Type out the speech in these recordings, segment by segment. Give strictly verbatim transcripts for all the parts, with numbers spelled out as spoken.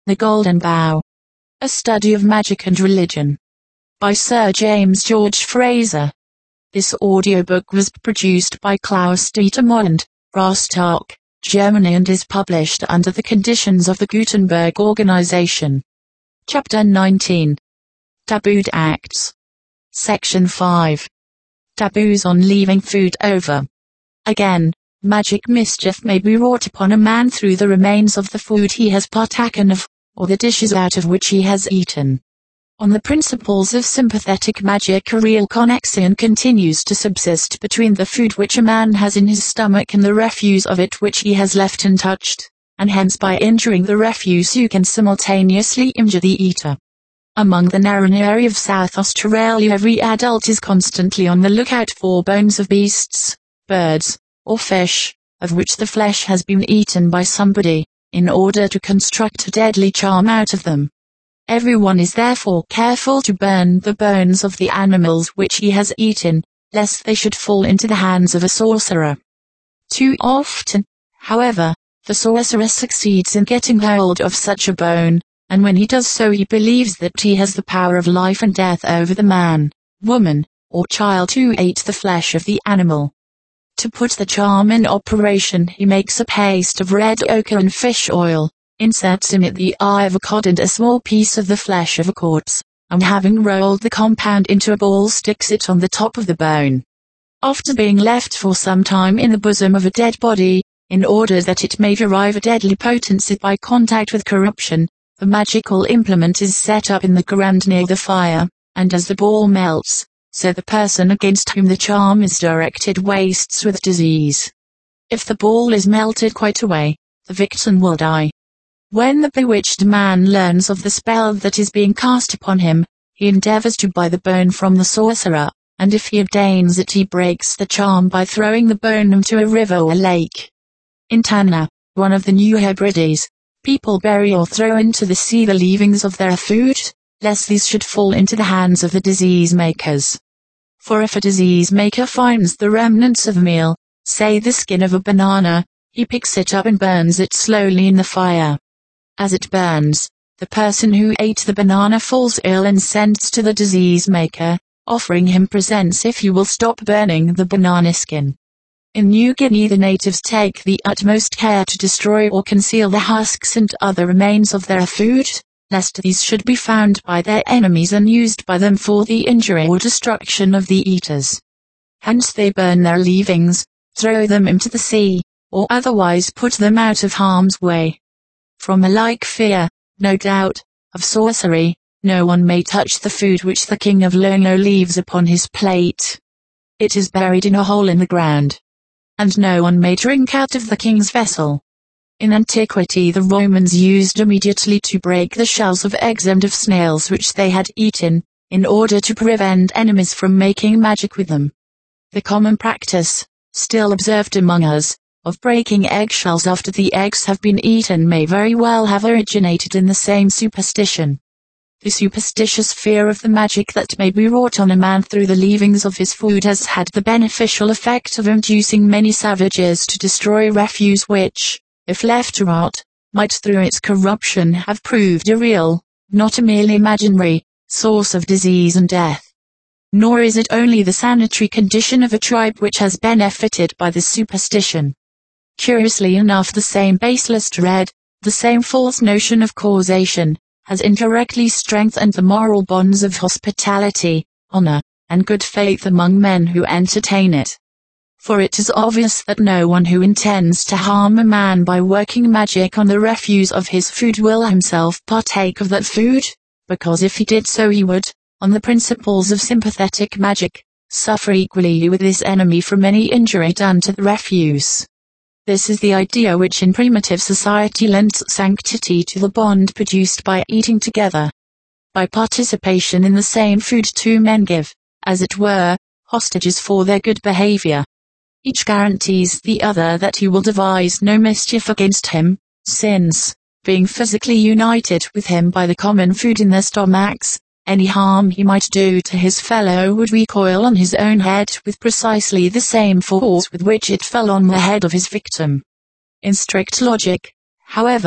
The Golden Bough. A Study of Magic and Religion. By Sir James George Frazer. This audiobook was produced by Klaus Dieter Mond, Rostock, Germany, and is published under the conditions of the Gutenberg Organization. Chapter nineteen. Tabooed Acts. Section five. Taboos on leaving food over. Again, magic mischief may be wrought upon a man through the remains of the food he has partaken of, or the dishes out of which he has eaten. On the principles of sympathetic magic, a real connexion continues to subsist between the food which a man has in his stomach and the refuse of it which he has left untouched, and hence by injuring the refuse you can simultaneously injure the eater. Among the Narranneri of South Australia, every adult is constantly on the lookout for bones of beasts, birds, or fish, of which the flesh has been eaten by somebody, in order to construct a deadly charm out of them. Everyone is therefore careful to burn the bones of the animals which he has eaten, lest they should fall into the hands of a sorcerer. Too often, however, the sorcerer succeeds in getting hold of such a bone, and when he does so he believes that he has the power of life and death over the man, woman, or child who ate the flesh of the animal. To put the charm in operation, he makes a paste of red ochre and fish oil, inserts in it the eye of a cod and a small piece of the flesh of a corpse, and having rolled the compound into a ball, sticks it on the top of the bone. After being left for some time in the bosom of a dead body, in order that it may derive a deadly potency by contact with corruption, the magical implement is set up in the ground near the fire, and as the ball melts, so the person against whom the charm is directed wastes with disease. If the ball is melted quite away, the victim will die. When the bewitched man learns of the spell that is being cast upon him, he endeavors to buy the bone from the sorcerer, and if he obtains it he breaks the charm by throwing the bone into a river or lake. In Tanna, one of the New Hebrides, people bury or throw into the sea the leavings of their food, lest these should fall into the hands of the disease makers. For if a disease maker finds the remnants of meal, say the skin of a banana, he picks it up and burns it slowly in the fire. As it burns, the person who ate the banana falls ill and sends to the disease maker, offering him presents if he will stop burning the banana skin. In New Guinea, the natives take the utmost care to destroy or conceal the husks and other remains of their food, lest these should be found by their enemies and used by them for the injury or destruction of the eaters. Hence they burn their leavings, throw them into the sea, or otherwise put them out of harm's way. From a like fear, no doubt, of sorcery, no one may touch the food which the king of Lono leaves upon his plate. It is buried in a hole in the ground. And no one may drink out of the king's vessel. In antiquity the Romans used immediately to break the shells of eggs and of snails which they had eaten, in order to prevent enemies from making magic with them. The common practice, still observed among us, of breaking eggshells after the eggs have been eaten may very well have originated in the same superstition. The superstitious fear of the magic that may be wrought on a man through the leavings of his food has had the beneficial effect of inducing many savages to destroy refuse which, if left to rot, might through its corruption have proved a real, not a merely imaginary, source of disease and death. Nor is it only the sanitary condition of a tribe which has benefited by this superstition. Curiously enough, the same baseless dread, the same false notion of causation, has indirectly strengthened the moral bonds of hospitality, honor, and good faith among men who entertain it. For it is obvious that no one who intends to harm a man by working magic on the refuse of his food will himself partake of that food, because if he did so he would, on the principles of sympathetic magic, suffer equally with his enemy from any injury done to the refuse. This is the idea which in primitive society lends sanctity to the bond produced by eating together. By participation in the same food two men give, as it were, hostages for their good behavior. Each guarantees the other that he will devise no mischief against him, since, being physically united with him by the common food in their stomachs, any harm he might do to his fellow would recoil on his own head with precisely the same force with which it fell on the head of his victim. In strict logic, however,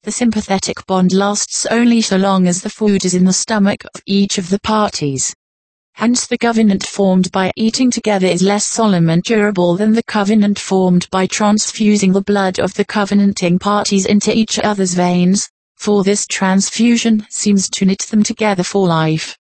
The sympathetic bond lasts only so long as the food is in the stomach of each of the parties. Hence the covenant formed by eating together is less solemn and durable than the covenant formed by transfusing the blood of the covenanting parties into each other's veins, for this transfusion seems to knit them together for life.